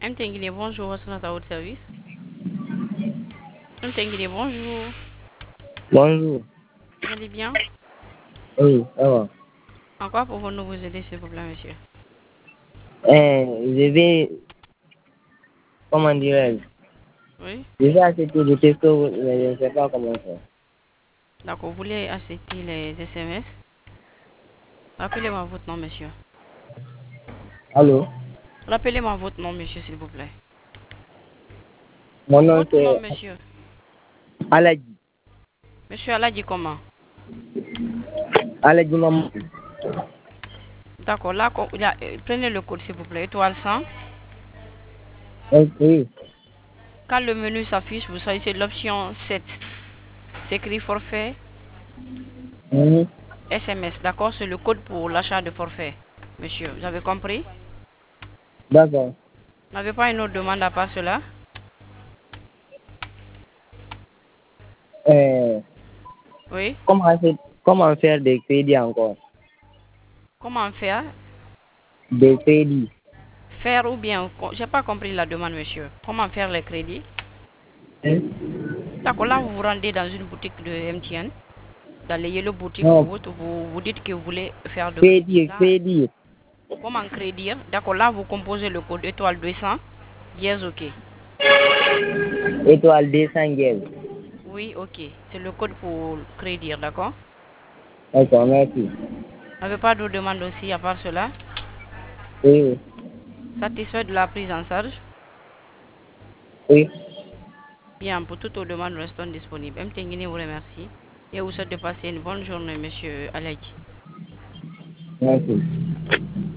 Mtengile, bonjour, what's not our service? Mtengile, bonjour. Bonjour. Vous allez bien? Oui, ça va. En quoi pouvons-nous vous aider, s'il vous plaît, monsieur? Je vais, comment dirais-je, Oui? je vais acheter des textos, mais je ne sais pas comment faire. D'accord, vous voulez acheter les SMS? Rappelez-moi votre nom, monsieur. Allô? Rappelez-moi votre nom, monsieur, s'il vous plaît. Mon nom Votre nom, c'est monsieur. Aladji. Monsieur Aladji, comment? Aladji Maman. D'accord, là, prenez le code, s'il vous plaît. Étoile 100. Oui. Quand le menu s'affiche, vous choisissez l'option 7. C'est écrit forfait Mhm. SMS. D'accord, c'est le code pour l'achat de forfait. Monsieur, vous avez compris? D'accord. Vous n'avez pas une autre demande à part cela? Euh, Oui? comment faire des crédits encore? Comment faire? Des crédits. Faire ou bien, j'ai pas compris la demande, monsieur. Comment faire les crédits? Hein? D'accord, là, vous vous rendez dans une boutique de MTN, dans les Yellow Boutique Non, ou autre, vous dites que vous voulez faire de crédit. crédit, Là, crédit. comment crédit? D'accord, là, vous composez le code étoile 200, yes, ok. Étoile 200 guerres. Oui, ok. C'est le code pour crédit, d'accord? D'accord, merci. Vous n'avez pas d'autres demandes aussi à part cela? Oui, Satisfait de la prise en charge? oui. Bien, pour toutes vos demandes, nous restons disponibles. MTN vous remercie et vous souhaite de passer une bonne journée, monsieur Aladji. Merci.